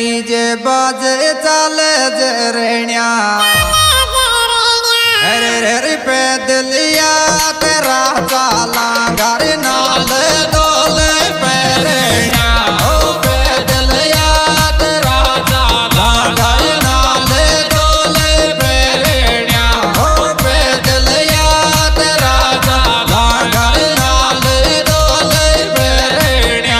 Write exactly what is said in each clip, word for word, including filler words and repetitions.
DJ बाजे चाले जरण्या अरे रे पैदलिया तेरा चाला घर नाल डोले पैरण्या ओ पैदलिया तेरा चाला घर नाल डोले पैरण्या ओ पैदलिया तेरा चाला घर नाल डोले पैरण्या।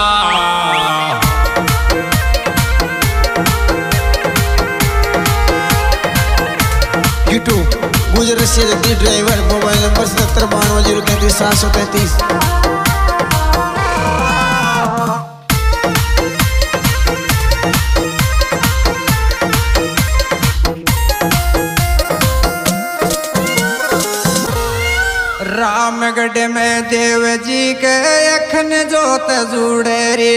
यूट्यूब गुजर से जगदीश ड्राइवर मोबाइल नंबर सत्तर बानवे जीरो तैंतीस सात सौ तैंतीस। रामगढ़ में देव जी के अखन जोत जुड़े रे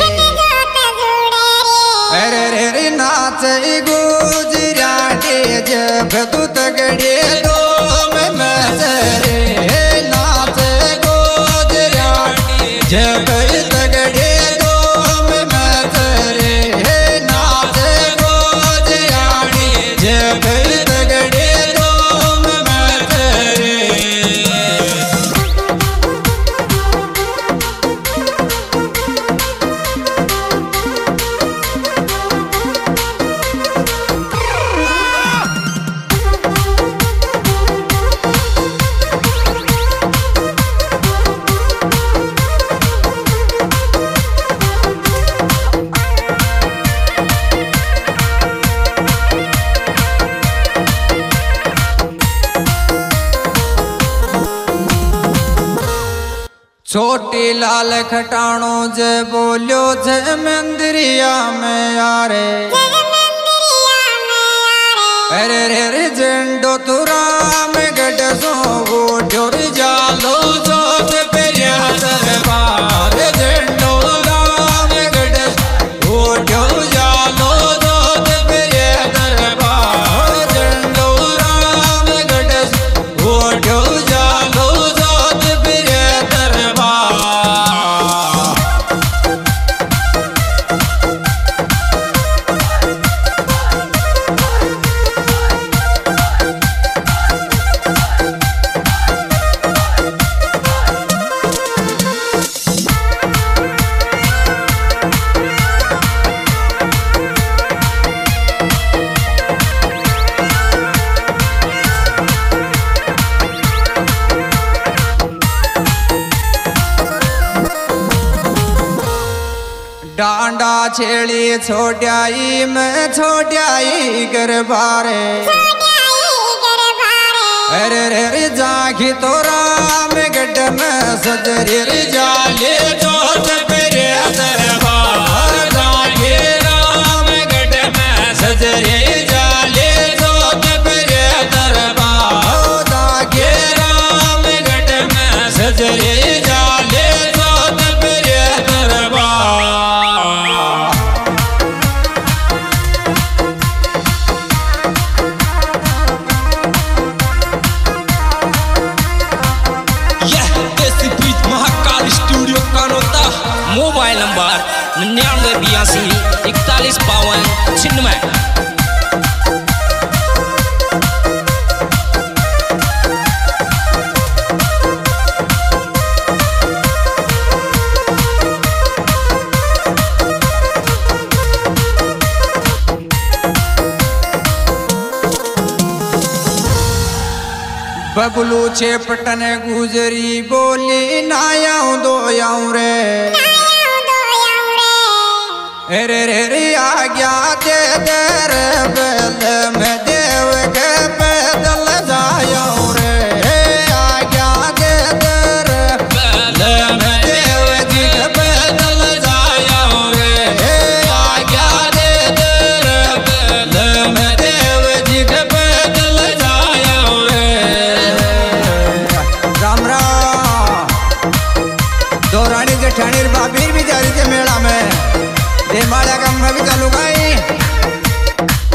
अरे रे रे नाच गुजरा के जब तू तगड़े दो में नजरे नाच गुजरा जब तगड़े दो में नजरे नाच गुजरा जब तगड़े दो में नजरे। छोटी लाल खटाणो जे बोलियो जे मंदिरिया में यारे अरे रे रे झंडो तू रामगढ़ सो गोठ्यो रे जालो जोत पेरिया दरबार झंडो रामगढ़ गोठ्यो जालो जोत पेरिया दरबार झंडो रामगढ़ गोठ्यो जालो जोत पेरिया दरबार। डांडा छेड़ी छोड़ाई मैं छोड़ाई गरबारे अरे रे रे जागी तो रामगढ़ में सजरे रे जाले जोत पेरे दरबार जागे रामगढ़ में सजरे जाले जोत पेरे दरबार जागे रामगढ़ में सजरे जाले जोत पेरे दरबार। मोबाइल नंबर निन्यानवे बयासी इकतालीस बावन छिन्नवे। बबलू छेपटन गुजरी बोली नायाऊं दो आऊं रे अरे रे रे आ गया दे दर बेल में देव के पैदल जाऊं रे आ गया दे दर बेल में देव जी के पैदल जाऊं रे आ गया दे दर बेल में देव जी के पैदल जाऊं रे। राम राम दो रानी जेठानी भाभी भी जा रही थी मेला में माला का मैं भी चालू गई।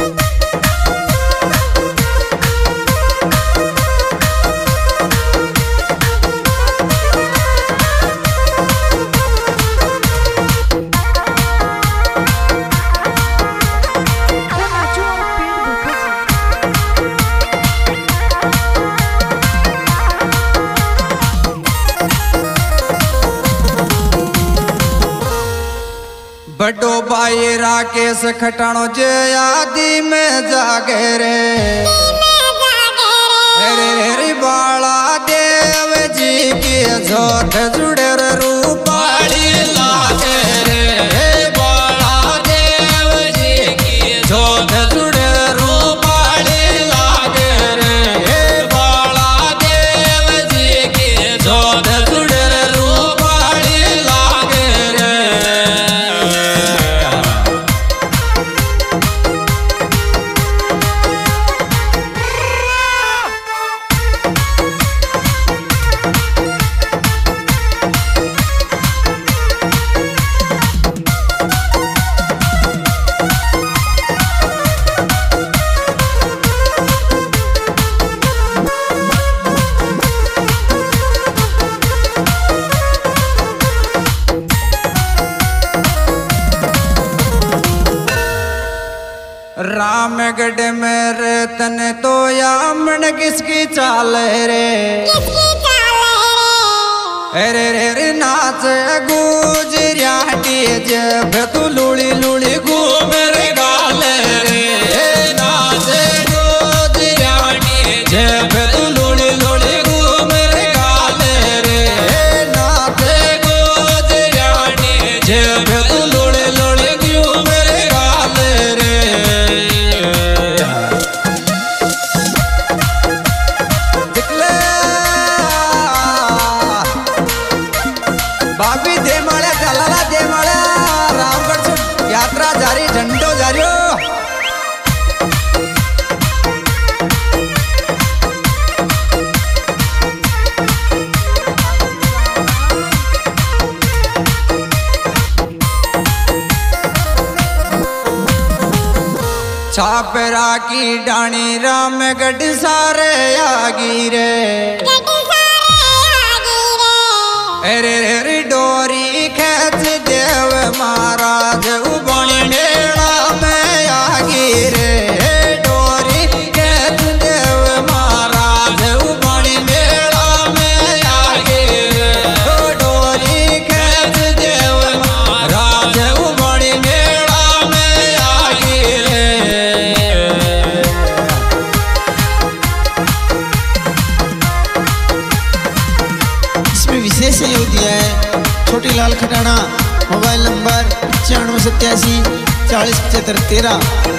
बड़ो भाई राकेश खटाणो जे आदि में जागे रे रे रे बाला देव जी की जोत जुड़े रे रूपाली लागे रे बाला देव जी की जोत जुड़े रूपाली लागे रे बाला देव जी की जोत जुड़े रूपाली लागे रे। रामगढ़ में रतन तो यामन किसकी चाल रे अरे रे रे नाच गुजरिया जब तू लुड़ी लुड़ी घूम रे गाल रे नाच गुजरिया जब तू लुड़ी लुड़ी घूम रे गाल रे नाच गुजरिया जब तू लुड़ी लुड़ी घूम रे गाल रे। बाबी दे माळ्या चलाला दे माळ्या रामगढ़ से यात्रा जारी झंडो जारी छापरा की डाणी रामगढ़ सारे आगी रे अरे रे डोरी खेच देव महाराज उबणी मेला में आगी रे डोरी खेच देव महाराज उबणी मेला में आगी रे डोरी खेच देव महाराज उबणी मेला में आगी रे। विशेष सहयोग दिया है छोटी लाल खटाना मोबाइल नंबर पचानवे सत्यासी चालीस पचहत्तर तेरह।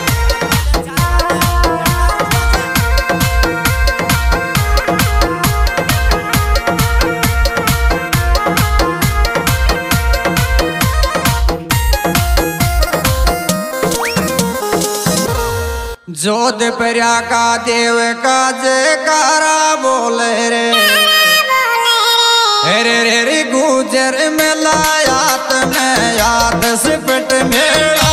जोधपुरिया का देव का जयकारा बोले रे अरे रे रे गुजर में लायात में याद सिपट मेला